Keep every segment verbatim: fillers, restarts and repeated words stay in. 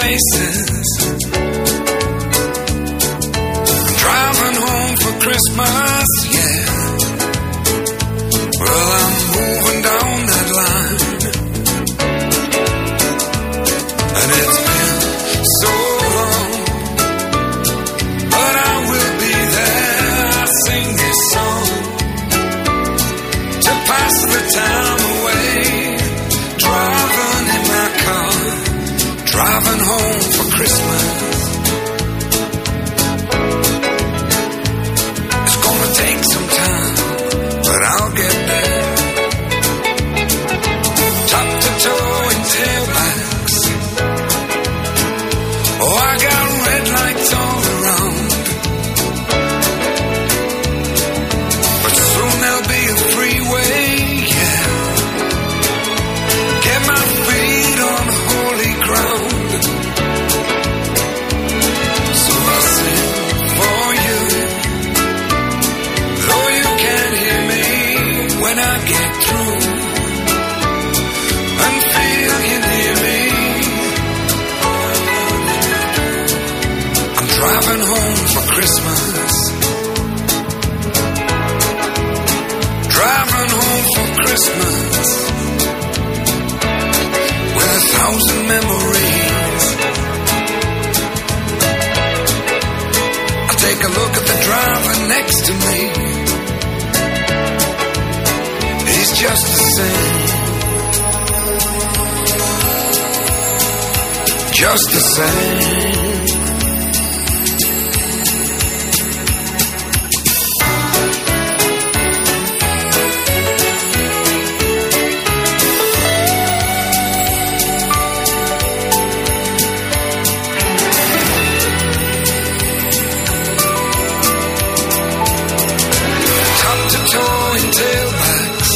faces. Driving home for Christmas, yeah. Well, I'm moving down that line, and it's been so long, but I will be there. I sing this song to pass the time away, driving in my car, driving home for Christmas. It's gonna take some time, but I'll get there. Top to toe in tailbacks. Oh, I got red lights all around, but soon there'll be a freeway, yeah. Get my feet on holy ground. So I'll sing for you, though you can't hear me when I get through, and feel you near me. I'm driving home for Christmas, driving home for Christmas, with a thousand memories. I take a look at the driver next to me. He's just the same, just the same. Tailbacks.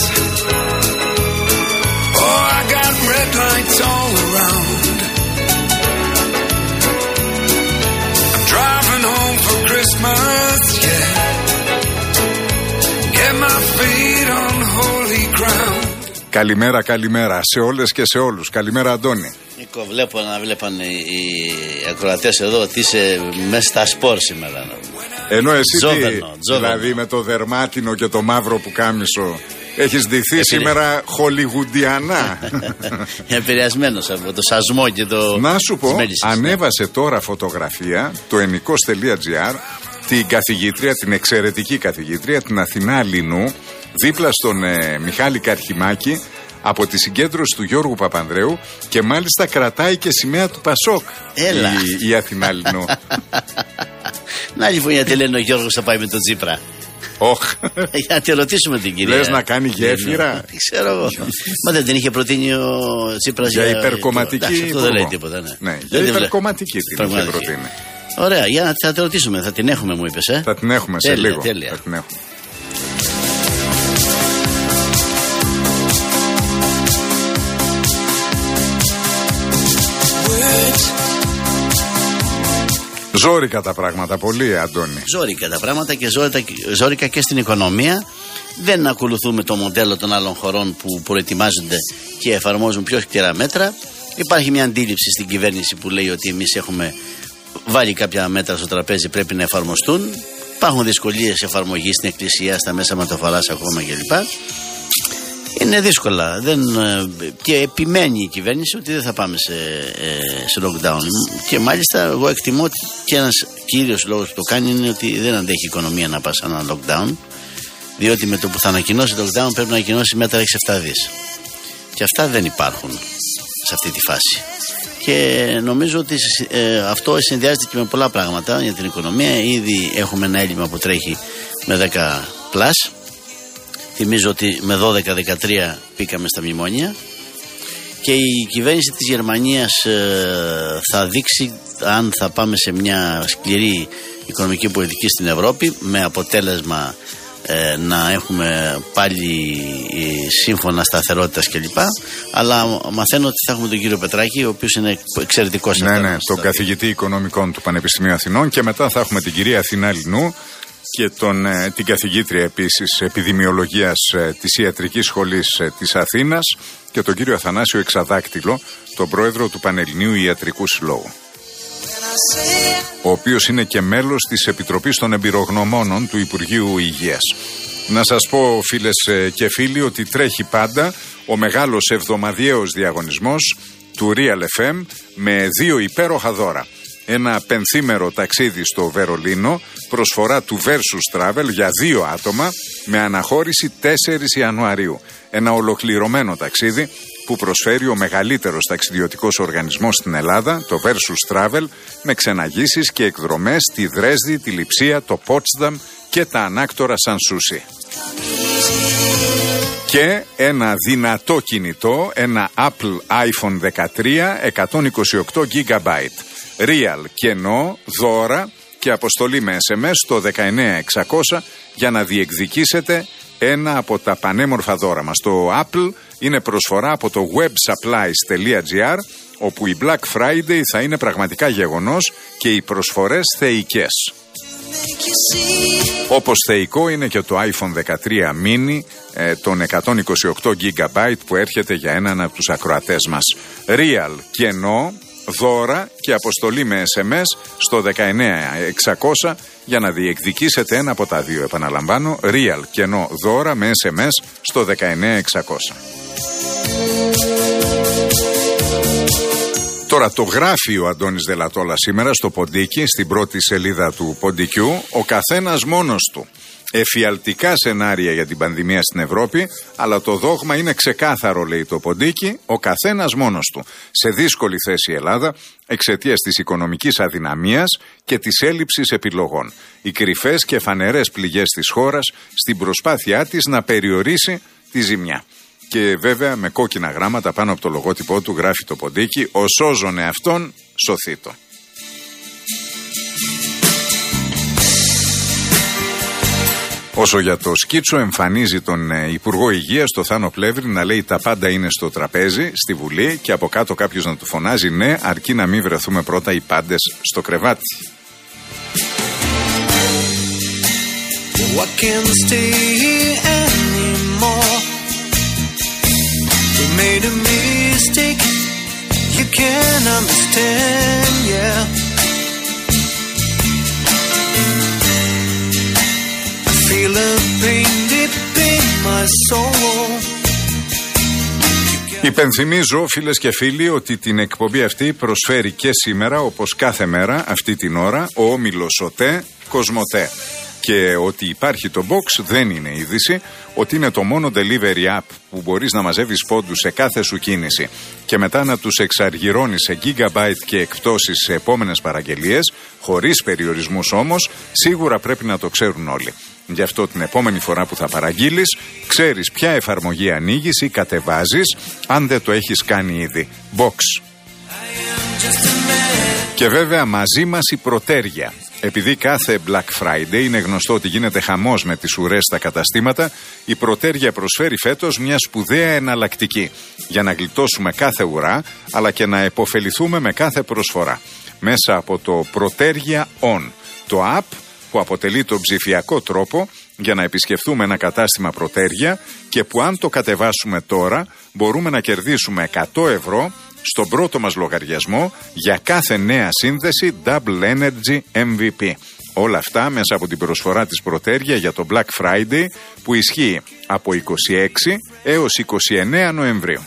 Oh, I got red lights all around. I'm driving home for Christmas, yeah. Get my feet on holy ground. Καλημέρα, καλημέρα σε όλες και σε όλους. Καλημέρα, Αντώνη. Νίκο, βλέπω να βλέπαν οι, οι ακροατές εδώ ότι είσαι μέσα στα σπορ σήμερα. Ενώ εσύ τζόβερνο, τι, τζόβερνο. δηλαδή με το δερμάτινο και το μαύρο που κάμισο, έχεις ντυθεί Επηρε... σήμερα χολιγουντιανά. Επηρεασμένος από το σασμό και το... Να σου πω, μέλισσες, ανέβασε ναι. τώρα φωτογραφία το ενικός τελεία τζι άρ την καθηγήτρια, την εξαιρετική καθηγήτρια, την Αθηνά Λινού, δίπλα στον ε, Μιχάλη Καρχιμάκη, από τη συγκέντρωση του Γιώργου Παπανδρέου, και μάλιστα κρατάει και σημαία του Πασόκ. Έλα. η, η Αθηνά Λινού. Να λοιπόν, γιατί λένε ο Γιώργος θα πάει με τον Τσίπρα. Όχ. Για να τη ρωτήσουμε την κυρία. Λες να κάνει γέφυρα. Δεν ξέρω εγώ. Μα δεν την είχε προτείνει ο Τσίπρας για υπερκομματική. Εντάξει, αυτό δεν λέει τίποτα. Ναι, ναι, για υπερκομματική την είχε προτείνει. Ωραία, για να θα τη ρωτήσουμε. Θα την έχουμε, μου είπες, ε. Θα την έχουμε σε τέλεια, λίγο. Τέλεια. Θα την έχουμε. Ζόρικα τα πράγματα, πολύ, Αντώνη. Ζόρικα τα πράγματα και ζόρικα και στην οικονομία. Δεν ακολουθούμε το μοντέλο των άλλων χωρών που προετοιμάζονται και εφαρμόζουν πιο σκληρά μέτρα. Υπάρχει μια αντίληψη στην κυβέρνηση που λέει ότι εμείς έχουμε βάλει κάποια μέτρα στο τραπέζι, πρέπει να εφαρμοστούν. Υπάρχουν δυσκολίες εφαρμογής στην εκκλησία, στα μέσα μεταφοράς ακόμα κλπ. Είναι δύσκολα. Δεν, και επιμένει η κυβέρνηση ότι δεν θα πάμε σε, σε lockdown. Και μάλιστα εγώ εκτιμώ ότι και ένας κύριος λόγος που το κάνει είναι ότι δεν αντέχει η οικονομία να πάει σε ένα lockdown. Διότι με το που θα ανακοινώσει lockdown πρέπει να ανακοινώσει μέτρα έξι εφτά δις. Και αυτά δεν υπάρχουν σε αυτή τη φάση. Και νομίζω ότι ε, αυτό συνδυάζεται και με πολλά πράγματα για την οικονομία. Ήδη έχουμε ένα έλλειμμα που τρέχει με δέκα πλας. Θυμίζω ότι με δώδεκα δεκατρία πήγαμε στα μνημόνια. Και η κυβέρνηση της Γερμανίας ε, θα δείξει αν θα πάμε σε μια σκληρή οικονομική πολιτική στην Ευρώπη, με αποτέλεσμα ε, να έχουμε πάλι ε, σύμφωνα σταθερότητας κλπ. Αλλά μαθαίνω ότι θα έχουμε τον κύριο Πετράκη, ο οποίος είναι εξαιρετικός. Ναι, ναι, τον καθηγητή οικονομικών του Πανεπιστημίου Αθηνών, και μετά θα έχουμε την κυρία Αθηνά Λινού, και τον, την καθηγήτρια επίσης επιδημιολογίας της Ιατρικής Σχολής της Αθήνας και τον κύριο Αθανάσιο Εξαδάκτυλο, τον πρόεδρο του Πανελληνίου Ιατρικού Συλλόγου, ο οποίος είναι και μέλος της Επιτροπής των Εμπειρογνωμόνων του Υπουργείου Υγείας. Να σας πω, φίλες και φίλοι, ότι τρέχει πάντα ο μεγάλος εβδομαδιαίος διαγωνισμός του Real εφ εμ με δύο υπέροχα δώρα. Ένα πενθήμερο ταξίδι στο Βερολίνο, προσφορά του Versus Travel για δύο άτομα με αναχώρηση τέσσερις Ιανουαρίου. Ένα ολοκληρωμένο ταξίδι που προσφέρει ο μεγαλύτερος ταξιδιωτικός οργανισμός στην Ελλάδα, το Versus Travel, με ξεναγήσεις και εκδρομές στη Δρέσδη, τη Λειψία, το Πότσταμ και τα ανάκτορα Σανσούσι. Και ένα δυνατό κινητό, ένα Apple άιφον δεκατρία εκατόν είκοσι οκτώ τζι μπι. Real κενό, δώρα και αποστολή με ες εμ ες στο δεκαεννέα εξακόσια για να διεκδικήσετε ένα από τα πανέμορφα δώρα μας. Το Apple είναι προσφορά από το websupplies.gr, όπου η Black Friday θα είναι πραγματικά γεγονός και οι προσφορές θεϊκές. Όπως θεϊκό είναι και το άιφον δεκατρία mini ε, των εκατόν είκοσι οκτώ τζι μπι που έρχεται για έναν από τους ακροατές μας. Real κενό, δώρα και αποστολή με ες εμ ες στο δεκαεννέα εξακόσια για να διεκδικήσετε ένα από τα δύο. Επαναλαμβάνω, Real κενό, δώρα με ες εμ ες στο δεκαεννέα εξακόσια. Τώρα το γράφει ο Αντώνης Δελατόλα σήμερα στο Ποντίκι, στην πρώτη σελίδα του Ποντικιού, ο καθένας μόνος του. Εφιαλτικά σενάρια για την πανδημία στην Ευρώπη, αλλά το δόγμα είναι ξεκάθαρο, λέει το Ποντίκι, ο καθένας μόνος του. Σε δύσκολη θέση η Ελλάδα εξαιτίας της οικονομικής αδυναμίας και της έλλειψης επιλογών. Οι κρυφές και φανερές πληγές της χώρας στην προσπάθειά της να περιορίσει τη ζημιά. Και βέβαια με κόκκινα γράμματα πάνω από το λογότυπό του γράφει το Ποντίκι, ο σώζονε αυτόν, σωθήτο. Όσο για το σκίτσο, εμφανίζει τον Υπουργό Υγείας, το Θάνο Πλεύρη, να λέει τα πάντα είναι στο τραπέζι, στη Βουλή, και από κάτω κάποιος να του φωνάζει ναι, αρκεί να μην βρεθούμε πρώτα οι πάντες στο κρεβάτι. Made a mistake you can't understand, yeah. I feel a pain deep in my soul. Υπενθυμίζω, φίλες και φίλοι, ότι την εκπομπή αυτή προσφέρει και σήμερα, όπως κάθε μέρα αυτή την ώρα, ο όμιλος ΟΤΕ Κοσμοτέ. Και ότι υπάρχει το box δεν είναι είδηση, ότι είναι το μόνο delivery app που μπορείς να μαζεύεις πόντους σε κάθε σου κίνηση και μετά να τους εξαργυρώνεις σε gigabyte και εκπτώσεις σε επόμενες παραγγελίες, χωρίς περιορισμούς όμως, σίγουρα πρέπει να το ξέρουν όλοι. Γι' αυτό την επόμενη φορά που θα παραγγείλεις, ξέρεις ποια εφαρμογή ανοίγεις ή κατεβάζεις, αν δεν το έχεις κάνει ήδη. Box. Και βέβαια μαζί μας η Πρωτέρια. Επειδή κάθε Black Friday είναι γνωστό ότι γίνεται χαμός με τις ουρές στα καταστήματα, η Πρωτέρια προσφέρει φέτος μια σπουδαία εναλλακτική για να γλιτώσουμε κάθε ουρά, αλλά και να επωφεληθούμε με κάθε προσφορά. Μέσα από το Πρωτέρια On, το app που αποτελεί τον ψηφιακό τρόπο για να επισκεφθούμε ένα κατάστημα Πρωτέρια και που αν το κατεβάσουμε τώρα μπορούμε να κερδίσουμε εκατό ευρώ στον πρώτο μας λογαριασμό για κάθε νέα σύνδεση Double Energy εμ βι πι. Όλα αυτά μέσα από την προσφορά της Πρωτέρια για το Black Friday που ισχύει από είκοσι έξι έως είκοσι εννέα Νοεμβρίου.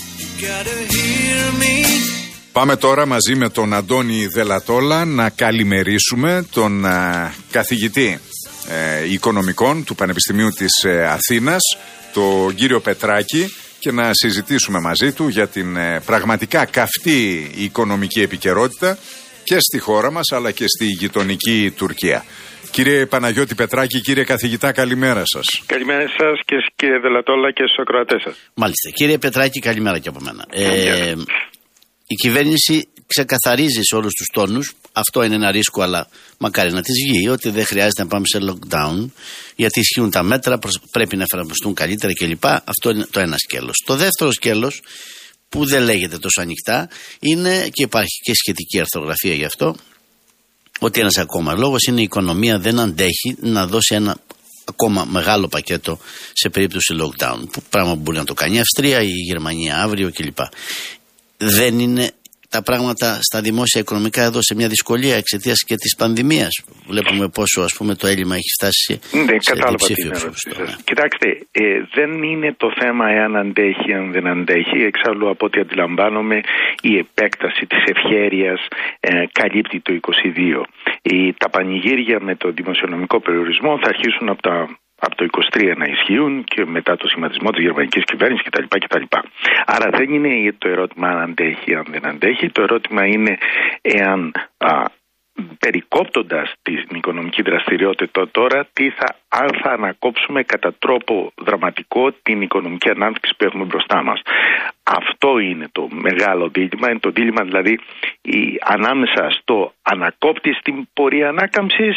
Πάμε τώρα μαζί με τον Αντώνη Δελατόλα να καλημερίσουμε τον α, καθηγητή ε, οικονομικών του Πανεπιστημίου της ε, Αθήνας, τον κύριο Πετράκη, και να συζητήσουμε μαζί του για την ε, πραγματικά καυτή οικονομική επικαιρότητα και στη χώρα μας αλλά και στη γειτονική Τουρκία. Κύριε Παναγιώτη Πετράκη, κύριε καθηγητά, καλημέρα σας. Καλημέρα σας και κύριε Δελατόλα και στους ακροατές σας. Μάλιστα. Κύριε Πετράκη, καλημέρα και από μένα. Ε, η κυβέρνηση ξεκαθαρίζει σε όλους τους τόνους, αυτό είναι ένα ρίσκο, αλλά μακάρι να της βγει, ότι δεν χρειάζεται να πάμε σε lockdown, γιατί ισχύουν τα μέτρα, πρέπει να εφαρμοστούν καλύτερα κλπ. Αυτό είναι το ένα σκέλος. Το δεύτερο σκέλος, που δεν λέγεται τόσο ανοιχτά, είναι, και υπάρχει και σχετική αρθρογραφία γι' αυτό, ότι ένας ακόμα λόγος είναι η οικονομία δεν αντέχει να δώσει ένα ακόμα μεγάλο πακέτο σε περίπτωση lockdown. Που πράγμα που μπορεί να το κάνει η Αυστρία ή η Γερμανία αύριο κλπ. Δεν είναι τα πράγματα στα δημόσια οικονομικά εδώ σε μια δυσκολία εξαιτίας και της πανδημίας? Βλέπουμε πόσο, ας πούμε, το έλλειμμα έχει φτάσει ναι, σε διψήφιο ποσοστό. Κοιτάξτε, ε, δεν είναι το θέμα εάν αντέχει, αν δεν αντέχει. Εξάλλου, από ό,τι αντιλαμβάνομαι, η επέκταση της ευχέρειας ε, καλύπτει το είκοσι δύο. Η, τα πανηγύρια με το δημοσιονομικό περιορισμό θα αρχίσουν από τα από το είκοσι τρία να ισχύουν και μετά το σχηματισμό της γερμανικής κυβέρνησης κτλ. κτλ. Άρα δεν είναι το ερώτημα αν αντέχει, αν δεν αντέχει. Το ερώτημα είναι εάν α, περικόπτοντας την οικονομική δραστηριότητα τώρα, τι θα, αν θα ανακόψουμε κατά τρόπο δραματικό την οικονομική ανάπτυξη που έχουμε μπροστά μας. Αυτό είναι το μεγάλο δίλημμα. Είναι το δίλημμα δηλαδή η, ανάμεσα στο ανακόπτει στην πορεία ανάκαμψης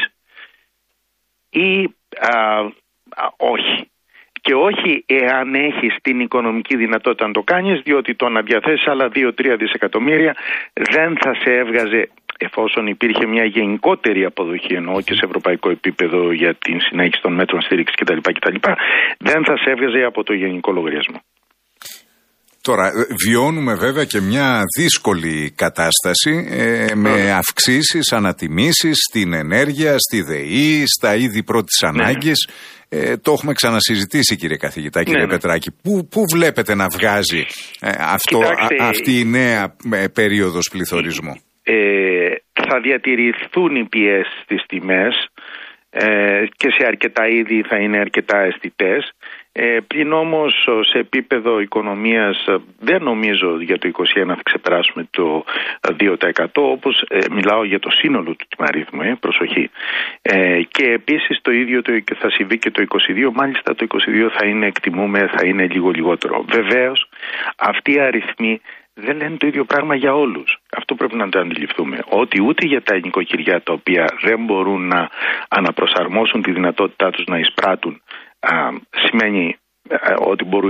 ή α, Α, όχι. Και όχι εάν έχεις την οικονομική δυνατότητα να το κάνεις, διότι το να διαθέσεις άλλα δύο τρία δισεκατομμύρια δεν θα σε έβγαζε, εφόσον υπήρχε μια γενικότερη αποδοχή, εννοώ και σε ευρωπαϊκό επίπεδο για την συνέχιση των μέτρων στήριξης κτλ. κτλ. Δεν θα σε έβγαζε από το γενικό λογαριασμό. Τώρα, βιώνουμε βέβαια και μια δύσκολη κατάσταση ε, με αυξήσεις, ανατιμήσεις στην ενέργεια, στη ΔΕΗ, στα είδη πρώτης ανάγκης. Ε, το έχουμε ξανασυζητήσει, κύριε καθηγητά, κύριε ναι, Πετράκη. Πού, πού βλέπετε να βγάζει ε, αυτό, α, αυτή η νέα ε, περίοδος πληθωρισμού? Ε, θα διατηρηθούν οι πιέσεις στις τιμές ε, και σε αρκετά είδη θα είναι αρκετά αισθητές. Ε, πλην όμως σε επίπεδο οικονομίας δεν νομίζω για το είκοσι ένα θα ξεπεράσουμε το δύο τοις εκατό, όπως ε, μιλάω για το σύνολο του τιμαρίθμου, ε, προσοχή. Ε, και επίσης το ίδιο το, θα συμβεί και το είκοσι δύο, μάλιστα το είκοσι δύο θα είναι, εκτιμούμε, θα είναι λίγο λιγότερο. Βεβαίως αυτοί οι αριθμοί δεν λένε το ίδιο πράγμα για όλους. Αυτό πρέπει να το αντιληφθούμε. Ότι ούτε για τα νοικοκυριά τα οποία δεν μπορούν να αναπροσαρμόσουν τη δυνατότητά τους να εισπράττουν, Α, σημαίνει α, ότι μπορούν,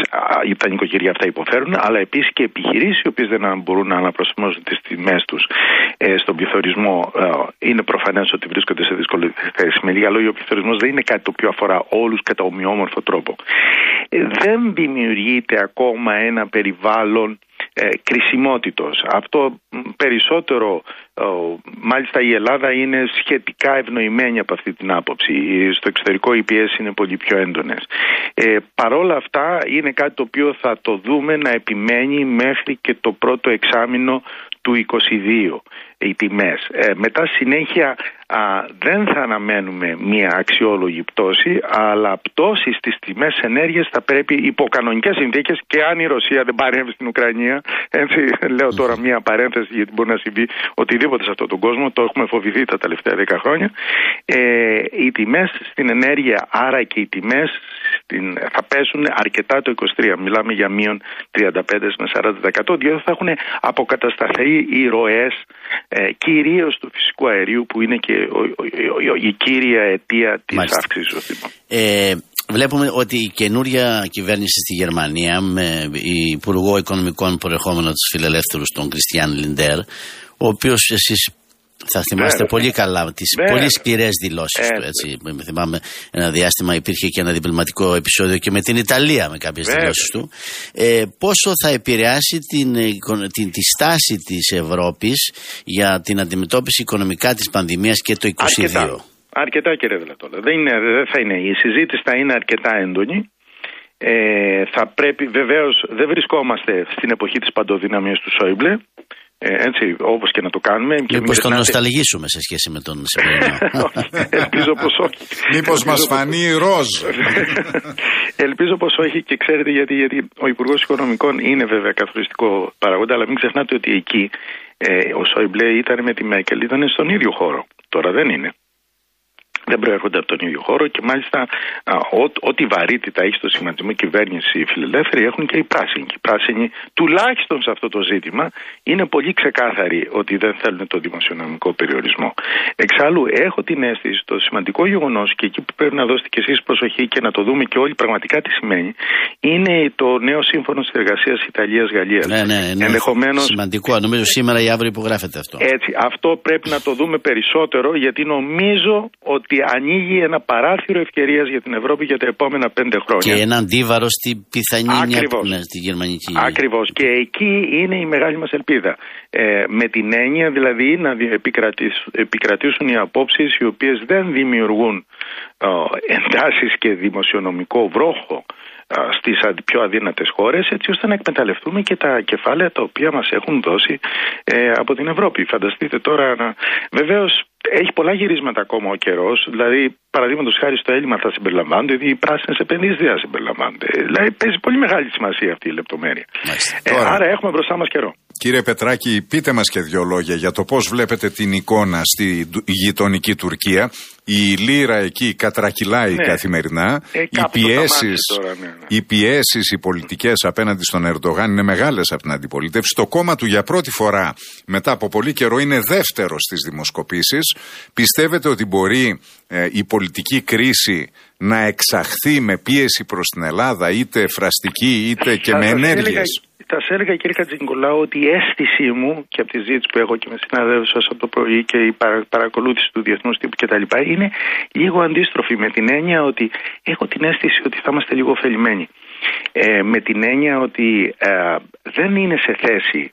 α, τα νοικοκυριά αυτά υποφέρουν, αλλά επίσης και επιχειρήσεις οι οποίες δεν μπορούν να αναπροσαρμόσουν τις τιμές τους ε, στον πληθωρισμό, ε, είναι προφανές ότι βρίσκονται σε δύσκολη θέση. Με λίγα λόγια, ο πληθωρισμός δεν είναι κάτι το οποίο αφορά όλους κατά ομοιόμορφο τρόπο. Ε, δεν δημιουργείται ακόμα ένα περιβάλλον ε, κρισιμότητος. Αυτό περισσότερο, ε, μάλιστα η Ελλάδα είναι σχετικά ευνοημένη από αυτή την άποψη. Στο εξωτερικό οι πιέσεις είναι πολύ πιο έντονες. Ε, παρόλα αυτά είναι κάτι το οποίο θα το δούμε να επιμένει μέχρι και το πρώτο εξάμηνο του είκοσι δύο οι τιμές. Ε, μετά συνέχεια α, δεν θα αναμένουμε μια αξιόλογη πτώση, αλλά πτώση στις τιμές ενέργειας θα πρέπει υπό κανονικές συνθήκες, και αν η Ρωσία δεν παρέμβει στην Ουκρανία, έτσι λέω τώρα μια παρένθεση γιατί μπορεί να συμβεί οτιδήποτε σε αυτόν τον κόσμο, το έχουμε φοβηθεί τα τελευταία δέκα χρόνια, ε, οι τιμές στην ενέργεια, άρα και οι τιμές στην, θα πέσουν αρκετά το είκοσι τρία. Μιλάμε για μείον τριάντα πέντε με σαράντα τοις εκατό, διότι θα έχουν αποκατασταθεί οι ροές ε, κυρίως του φυσικού αερίου, που είναι και ο, ο, ο, ο, η κύρια αιτία της αύξησης. Ε, βλέπουμε ότι η καινούρια κυβέρνηση στη Γερμανία, με υπουργό οικονομικών προερχόμενο της φιλελεύθερους, τον Κριστιαν Λιντέρ, ο οποίος εσείς θα θυμάστε Βέβαια. πολύ καλά τις Βέβαια. πολύ σκληρές δηλώσεις του. Έτσι. Θυμάμαι ένα διάστημα υπήρχε και ένα διπλωματικό επεισόδιο και με την Ιταλία με κάποιες Βέβαια. δηλώσεις του. Ε, πόσο θα επηρεάσει την, την, τη στάση της Ευρώπης για την αντιμετώπιση οικονομικά της πανδημίας και το είκοσι δύο? Αρκετά, Αρκετά κύριε Δελατόλα. Δεν, είναι, δεν θα είναι. Η συζήτηση θα είναι αρκετά έντονη. Ε, θα πρέπει, βεβαίως δεν βρισκόμαστε στην εποχή της παντοδυναμίας του Σόιμπλε. Ε, έτσι, όπως και να το κάνουμε. Μήπως τον νοσταλγήσουμε σε σχέση με τον σημερινό? Ελπίζω πως όχι. Μήπως μας φανεί ροζ? Ελπίζω πως όχι, και ξέρετε γιατί, γιατί ο Υπουργός Οικονομικών είναι βέβαια καθοριστικό παραγόντα, αλλά μην ξεχνάτε ότι εκεί ε, ο Σόιμπλε ήταν με τη Μέρκελ, ήταν στον ίδιο χώρο. Τώρα δεν είναι. δεν προέρχονται από τον ίδιο χώρο και μάλιστα α, ό, ό,τι βαρύτητα έχει στο σχηματισμό κυβέρνηση οι φιλελεύθεροι έχουν και οι πράσινοι. Και οι πράσινοι, τουλάχιστον σε αυτό το ζήτημα, είναι πολύ ξεκάθαροι ότι δεν θέλουν το δημοσιονομικό περιορισμό. Εξάλλου, έχω την αίσθηση, το σημαντικό γεγονός και εκεί που πρέπει να δώσετε κι εσείς προσοχή και να το δούμε και όλοι πραγματικά τι σημαίνει, είναι το νέο σύμφωνο συνεργασίας Ιταλίας-Γαλλίας. Ναι, ναι, ναι. Ενδεχομένως, σημαντικό. Νομίζω σήμερα ή αύριο υπογράφεται αυτό. Έτσι, αυτό πρέπει να το δούμε περισσότερο, γιατί νομίζω ότι ανοίγει ένα παράθυρο ευκαιρίας για την Ευρώπη για τα επόμενα πέντε χρόνια. Και ένα αντίβαρο στη πιθανή Ακριβώς. μια... ναι, στη γερμανική. Ακριβώς. Και εκεί είναι η μεγάλη μας ελπίδα. Ε, με την έννοια δηλαδή να επικρατήσουν, επικρατήσουν οι απόψεις οι οποίες δεν δημιουργούν ε, εντάσεις και δημοσιονομικό βρόχο στις πιο αδύνατες χώρες, έτσι ώστε να εκμεταλλευτούμε και τα κεφάλαια τα οποία μας έχουν δώσει ε, από την Ευρώπη. Φανταστείτε τώρα να... Βεβαίως έχει πολλά γυρίσματα ακόμα ο καιρός, δηλαδή παραδείγματος χάρη στο έλλειμμα θα συμπεριλαμβάνονται, οι πράσινες επενδύσεις δεν θα συμπεριλαμβάνονται. Δηλαδή παίζει πολύ μεγάλη σημασία αυτή η λεπτομέρεια. Ε, τώρα, άρα έχουμε μπροστά μας καιρό. Κύριε Πετράκη, πείτε μας και δύο λόγια για το πώς βλέπετε την εικόνα στη γειτονική Τουρκία. Η λίρα εκεί κατρακυλάει ναι. καθημερινά. Ε, οι, πιέσεις, τώρα, ναι, ναι. οι πιέσεις, οι πολιτικές απέναντι στον Ερντογάν είναι μεγάλες από την αντιπολίτευση. Το κόμμα του για πρώτη φορά μετά από πολύ καιρό είναι δεύτερο στις δημοσκοπήσεις. Πιστεύετε ότι μπορεί ε, η πολιτική κρίση να εξαχθεί με πίεση προς την Ελλάδα, είτε φραστική είτε και με ενέργειες? Θα σας έλεγα, κύριε Χατζηνικολάου, ότι η αίσθησή μου και από τη συζήτηση που έχω και με συναδέλφους σας από το πρωί και η παρακολούθηση του διεθνούς τύπου κτλ. Είναι λίγο αντίστροφη, με την έννοια ότι έχω την αίσθηση ότι θα είμαστε λίγο ωφελημένοι. Ε, με την έννοια ότι ε, δεν είναι σε θέση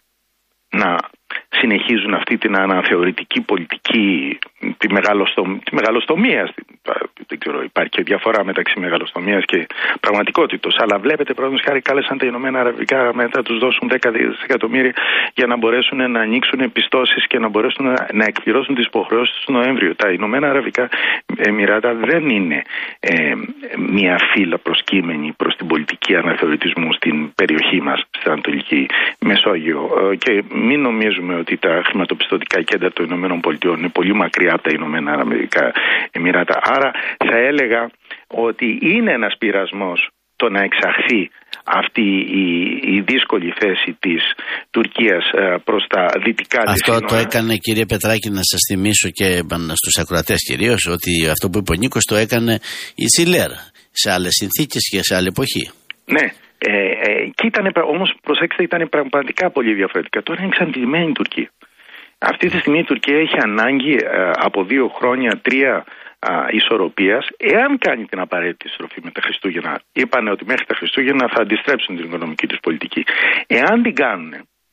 να συνεχίζουν αυτή την αναθεωρητική πολιτική, τη, μεγαλοστομ, τη μεγαλοστομία. Δεν ξέρω, υπάρχει και διαφορά μεταξύ μεγαλοστομίας και πραγματικότητος. Αλλά βλέπετε, παραδείγματος χάρη, κάλεσαν τα Ηνωμένα Αραβικά μετά τους δώσουν δέκα δισεκατομμύρια για να μπορέσουν να ανοίξουν πιστώσεις και να μπορέσουν να, να εκπληρώσουν τις υποχρεώσεις του Νοέμβριο. Τα Ηνωμένα Αραβικά Εμιράτα δεν είναι ε, μια φύλλα προσκύμενη προς την πολιτική αναθεωρητισμού στην περιοχή μας, στην Ανατολική Μεσόγειο. Ε, και μην νομίζουμε ότι τα χρηματοπιστωτικά κέντρα των Ηνωμένων Πολιτειών είναι πολύ μακριά από τα Ηνωμένα Αραβικά Εμιράτα. Άρα θα έλεγα ότι είναι ένας πειρασμός το να εξαχθεί αυτή η, η δύσκολη θέση της Τουρκίας προς τα δυτικά της Αυτό το έκανε, κύριε Πετράκη, να σας θυμίσω και στους ακροατές κυρίως, ότι αυτό που είπε ο Νίκος το έκανε η Τσιλέρ σε άλλες συνθήκες και σε άλλη εποχή. Ναι. Ε, ε, και ήταν, όμως προσέξτε, ήταν πραγματικά πολύ διαφορετικά. Τώρα είναι εξαντλημένη η Τουρκία. Αυτή τη στιγμή η Τουρκία έχει ανάγκη ε, από δύο χρόνια, τρία α, ισορροπίας, εάν κάνει την απαραίτητη στροφή με τα Χριστούγεννα. Είπανε ότι μέχρι τα Χριστούγεννα θα αντιστρέψουν την οικονομική τους πολιτική. Εάν την κάνουν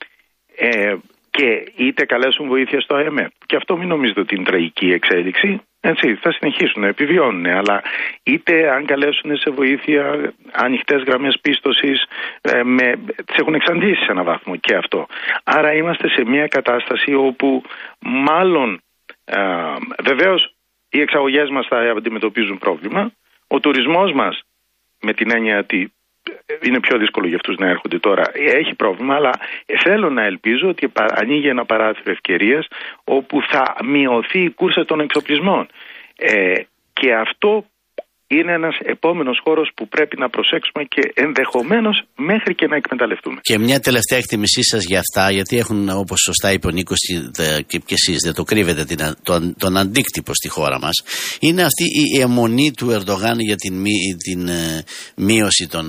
ε, και είτε καλέσουν βοήθεια στο άι εμ εφ, και αυτό μην νομίζετε ότι είναι τραγική εξέλιξη, έτσι, θα συνεχίσουν να επιβιώνουν, αλλά είτε αν καλέσουν σε βοήθεια ανοιχτές γραμμές πίστοσης, ε, με, τις έχουν εξαντλήσει σε έναν βαθμό και αυτό. Άρα είμαστε σε μια κατάσταση όπου μάλλον ε, βεβαίως οι εξαγωγές μας θα αντιμετωπίζουν πρόβλημα, ο τουρισμός μας με την έννοια ότι είναι πιο δύσκολο για αυτούς να έρχονται τώρα, έχει πρόβλημα, αλλά θέλω να ελπίζω ότι ανοίγει ένα παράθυρο ευκαιρίας όπου θα μειωθεί η κούρσα των εξοπλισμών. Ε, και αυτό είναι ένας επόμενος χώρος που πρέπει να προσέξουμε και ενδεχομένως μέχρι και να εκμεταλλευτούμε. Και μια τελευταία εκτίμησή σας για αυτά, γιατί έχουν, όπως σωστά είπε ο Νίκος και, και εσείς, δεν το κρύβετε, την, τον, τον αντίκτυπο στη χώρα μας, είναι αυτή η αιμονή του Ερντογάν για την, την ε, μείωση των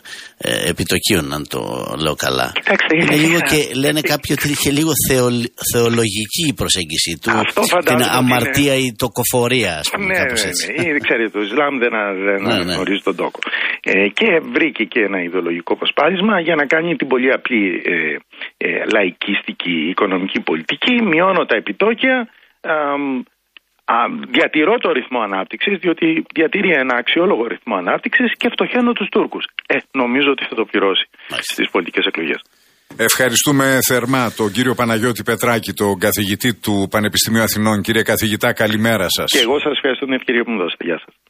ε, επιτοκίων, αν το λέω καλά. Κοιτάξτε, είναι λίγο και λένε κάποιοι ότι είχε λίγο θεο, θεολογική η προσέγγιση του, την αμαρτία ή τοκοφορία, ας πούμε, ναι, κάπως έτσι. Ναι, ναι. Ξέρετε, το Ισλάμ δεν, δεν ναι, αναγνωρίζει ναι. τον τόκο. Ε, και βρήκε και ένα ιδεολογικό πασπάλισμα για να κάνει την πολύ απλή ε, ε, λαϊκίστικη οικονομική πολιτική. Μειώνω τα επιτόκια, ε, α, διατηρώ το ρυθμό ανάπτυξης, διότι διατηρεί ένα αξιόλογο ρυθμό ανάπτυξης και φτωχαίνω τους Τούρκους. Ε, νομίζω ότι θα το πληρώσει στις πολιτικές εκλογές. Ευχαριστούμε θερμά τον κύριο Παναγιώτη Πετράκη, τον καθηγητή του Πανεπιστημίου Αθηνών. Κύριε καθηγητά, καλημέρα σας. Και εγώ σας ευχαριστώ την ευκαιρία που μου δώσετε. Γεια σας.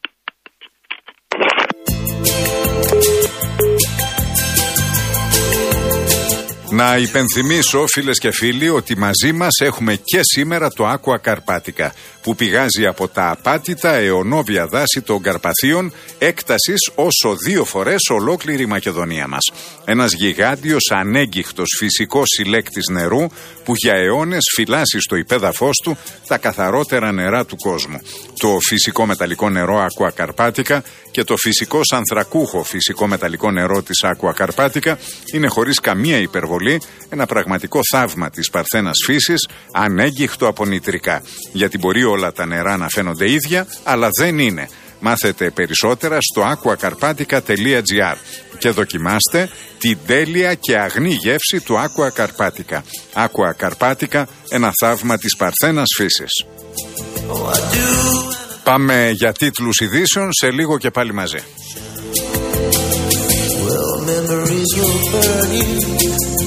Να υπενθυμίσω, φίλες και φίλοι, ότι μαζί μας έχουμε και σήμερα το Aqua Carpatica, που πηγάζει από τα απάτητα αιωνόβια δάση των Καρπαθίων, έκτασης όσο δύο φορές ολόκληρη η Μακεδονία μας. Ένας γιγάντιος ανέγκυχτος φυσικός συλλέκτης νερού που για αιώνες φυλάσσει στο υπέδαφος του τα καθαρότερα νερά του κόσμου. Το φυσικό μεταλλικό νερό Aqua Carpatica και το φυσικό ανθρακούχο φυσικό μεταλλικό νερό της Aqua Carpatica είναι χωρίς καμία υπερβολή ένα πραγματικό θαύμα της παρθένας φύσης, ανέγκυχτο από νητρικά. Γιατί μπορεί όλα τα νερά να φαίνονται ίδια, αλλά δεν είναι. Μάθετε περισσότερα στο aquacarpatica τελεία gr και δοκιμάστε την τέλεια και αγνή γεύση του Aqua Carpatica. Aqua Carpatica, ένα θαύμα της παρθένας φύσης. Πάμε για τίτλους ειδήσεων, σε λίγο και πάλι μαζί. Well,